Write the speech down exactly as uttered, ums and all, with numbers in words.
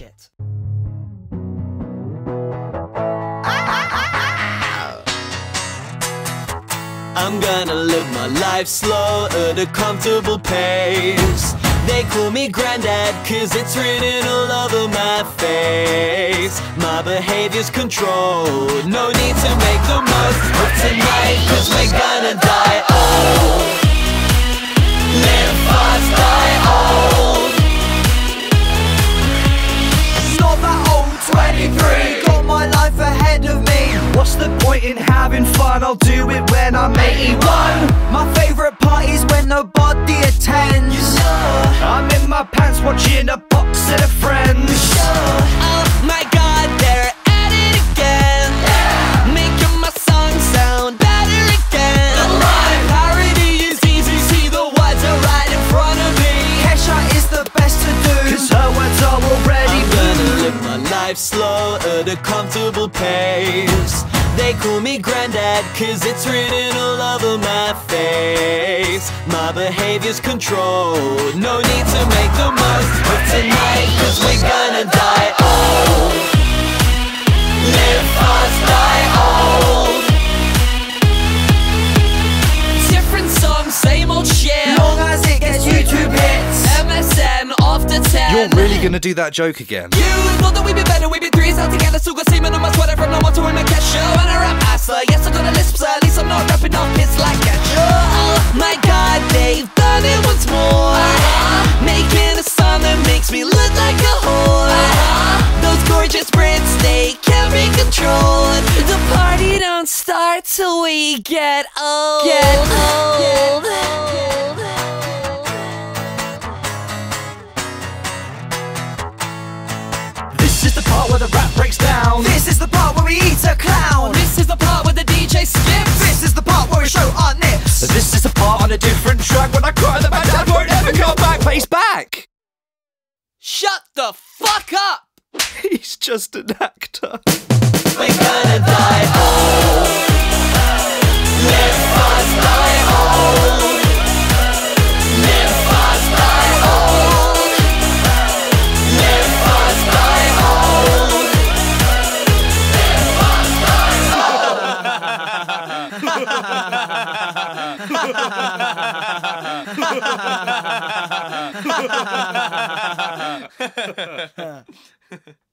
shit. I'm gonna live my life slow at a comfortable pace. They call me granddad cause it's written all over my face. My behavior's controlled, no need to make the most of tonight, cause we're gonna die old. Live fast, die old. Not that old, twenty-three, got my life ahead of me. What's the point in having fun? I'll do it when I'm eighty-one. My favourite party's when nobody attends. You know, I'm in my pants watching a box set of friends. You know, oh my god, they're at it again. Yeah. Making my song sound better again. Alive. Parody is easy, see the words are right in front of me. Kesha is the best to do, cause her words are already I'm gonna live my life slow at a comfortable pace. They call me granddad cause it's written all over my face. My behavior's controlled, no need to make the most of tonight, cause we're gonna die old. Live fast, die old. Different songs, same old shit. long as it gets YouTube hits. M S N after ten. You're really gonna do that joke again? You know that we be better, we be threes out together. Still got semen on my sweater from no one to in a cash show. And I rap assler, yes I got a lisp, so at least I'm not rapping off hits like a Oh my god, they've done it once more. uh-huh. Making a song that makes me look like a whore. uh-huh. Those gorgeous Brits, they can't be controlled. The party don't start till we get old. Get old. This is the part where the rap breaks down. This is the part where we eat a clown. This is the part where the D J skips. This is the part where we show our nips. This is the part on a different track when I cry that my dad won't ever come back, but he's back! Shut the fuck up! He's just an actor. We're gonna die old. Live fast, die old. Live fast, die old. Live fast, die old. Live fast, die old.